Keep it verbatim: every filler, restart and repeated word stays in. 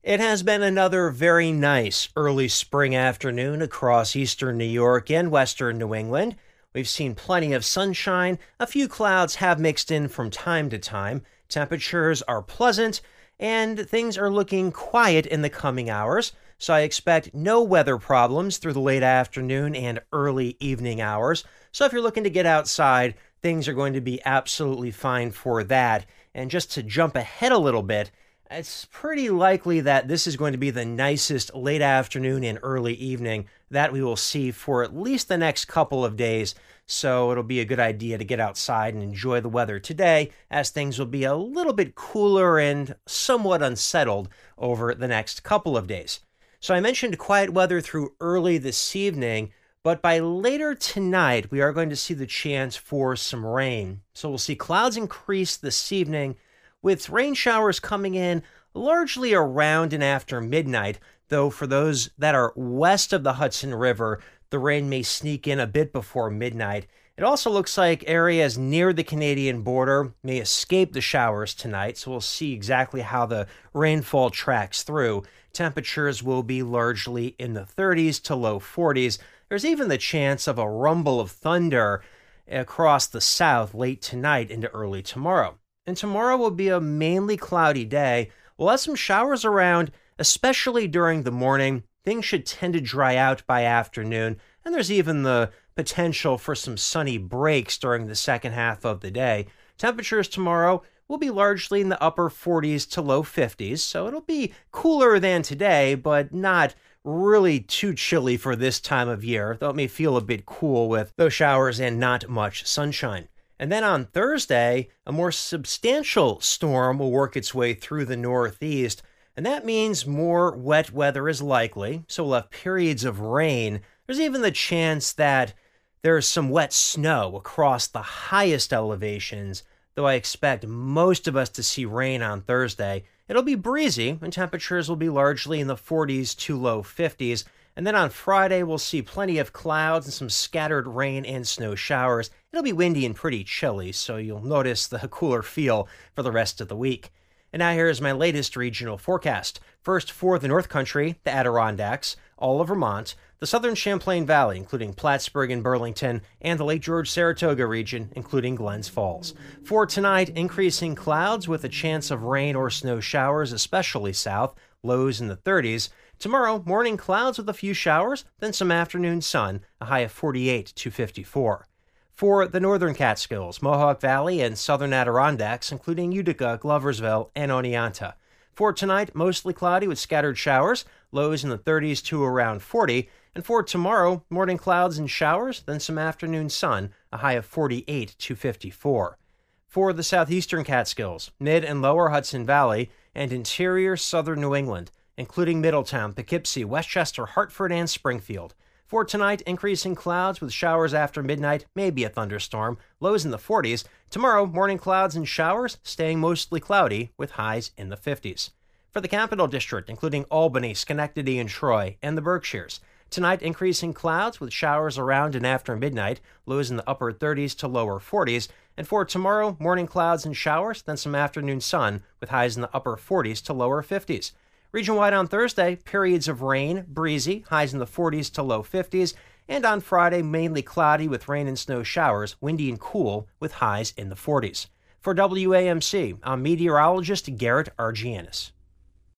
It has been another very nice early spring afternoon across eastern New York and western New England. We've seen plenty of sunshine. A few clouds have mixed in from time to time. Temperatures are pleasant, and things are looking quiet in the coming hours. So I expect no weather problems through the late afternoon and early evening hours. So if you're looking to get outside, things are going to be absolutely fine for that. And just to jump ahead a little bit, it's pretty likely that this is going to be the nicest late afternoon and early evening that we will see for at least the next couple of days. So it'll be a good idea to get outside and enjoy the weather today, as things will be a little bit cooler and somewhat unsettled over the next couple of days. So I mentioned quiet weather through early this evening, but by later tonight, we are going to see the chance for some rain. So we'll see clouds increase this evening, with rain showers coming in largely around and after midnight, though for those that are west of the Hudson River, the rain may sneak in a bit before midnight. It also looks like areas near the Canadian border may escape the showers tonight, so we'll see exactly how the rainfall tracks through. Temperatures will be largely in the thirties to low forties. There's even the chance of a rumble of thunder across the south late tonight into early tomorrow. And tomorrow will be a mainly cloudy day. We'll have some showers around, especially during the morning. Things should tend to dry out by afternoon, and there's even the potential for some sunny breaks during the second half of the day. Temperatures tomorrow will be largely in the upper forties to low fifties, so it'll be cooler than today, but not really too chilly for this time of year, though it may feel a bit cool with those showers and not much sunshine. And then on Thursday, a more substantial storm will work its way through the northeast, and that means more wet weather is likely, so we'll have periods of rain. There's even the chance that there's some wet snow across the highest elevations, though I expect most of us to see rain on Thursday. It'll be breezy, and temperatures will be largely in the forties to low fifties. And then on Friday, we'll see plenty of clouds and some scattered rain and snow showers. It'll be windy and pretty chilly, so you'll notice the cooler feel for the rest of the week. And now here's my latest regional forecast. First, for the North Country, the Adirondacks, all of Vermont, the southern Champlain Valley, including Plattsburgh and Burlington, and the Lake George-Saratoga region, including Glens Falls. For tonight, increasing clouds with a chance of rain or snow showers, especially south, lows in the thirties. Tomorrow, morning clouds with a few showers, then some afternoon sun, a high of forty-eight to fifty-four. For the northern Catskills, Mohawk Valley, and southern Adirondacks, including Utica, Gloversville, and Oneonta. For tonight, mostly cloudy with scattered showers, lows in the thirties to around forty. And for tomorrow, morning clouds and showers, then some afternoon sun, a high of forty-eight to fifty-four. For the southeastern Catskills, mid and lower Hudson Valley, and interior southern New England, including Middletown, Poughkeepsie, Westchester, Hartford, and Springfield. For tonight, increasing clouds with showers after midnight, maybe a thunderstorm, lows in the forties. Tomorrow, morning clouds and showers, staying mostly cloudy with highs in the fifties. For the Capital District, including Albany, Schenectady, and Troy, and the Berkshires. Tonight, increasing clouds with showers around and after midnight, lows in the upper thirties to lower forties. And for tomorrow, morning clouds and showers, then some afternoon sun with highs in the upper forties to lower fifties. Region-wide on Thursday, periods of rain, breezy, highs in the forties to low fifties, and on Friday, mainly cloudy with rain and snow showers, windy and cool with highs in the forties. For W A M C, I'm meteorologist Garrett Argianis.